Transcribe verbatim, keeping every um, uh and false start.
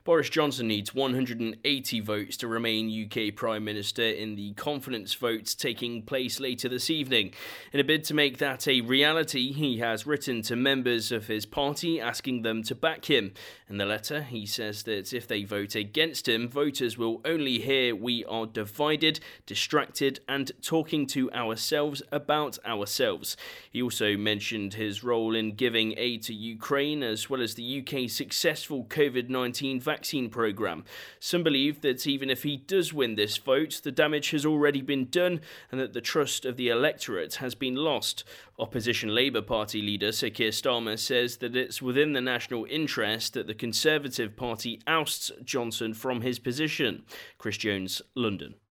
Boris Johnson needs one hundred eighty votes to remain U K Prime Minister in the confidence vote taking place later this evening. In a bid to make that a reality, he has written to members of his party asking them to back him. In the letter, he says that if they vote against him, voters will only hear we are divided, distracted and talking to ourselves about ourselves. He also mentioned his role in giving aid to Ukraine as well as the U K's successful covid nineteen vaccine vaccine programme. Some believe that even if he does win this vote, the damage has already been done and that the trust of the electorate has been lost. Opposition Labour Party leader Sir Keir Starmer says that it's within the national interest that the Conservative Party ousts Johnson from his position. Chris Jones, London.